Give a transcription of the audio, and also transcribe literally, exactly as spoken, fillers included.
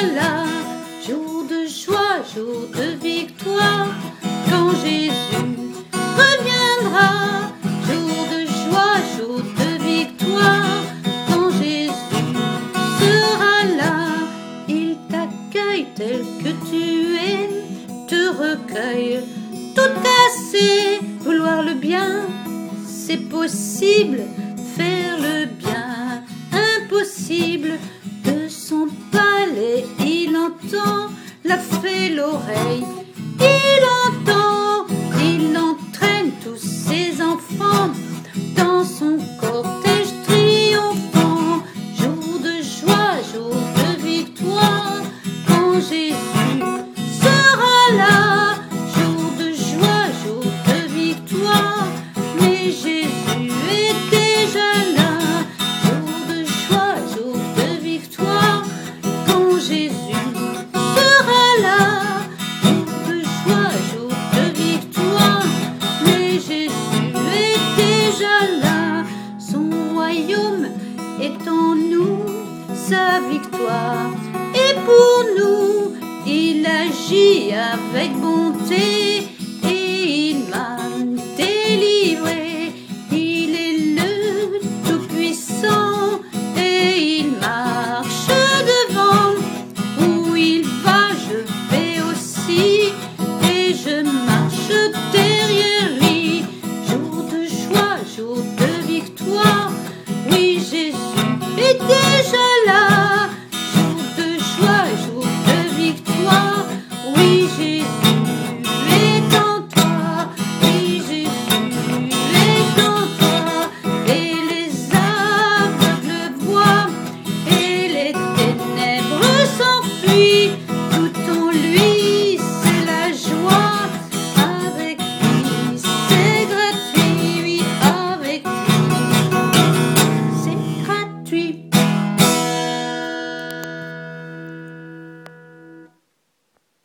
là, jour de joie, jour de victoire, quand Jésus reviendra. Jour de joie, jour de victoire, quand Jésus sera là. Il t'accueille tel que tu es, te recueille tout cassé. Vouloir le bien, c'est possible, faire le bien, impossible. De son palais, il entend la fée l'oreille, il entend, il entraîne tous ses enfants dans son cortège triomphant. Jour de joie, jour de victoire, quand Jésus sera là. Jour de joie, jour de victoire, mais Jésus est déjà là. Jour de joie, jour de victoire, quand Jésus sera là. Jour de joie, jour de victoire, mais Jésus est déjà là. Son royaume est en nous, sa victoire est pour nous. Il agit avec bonté,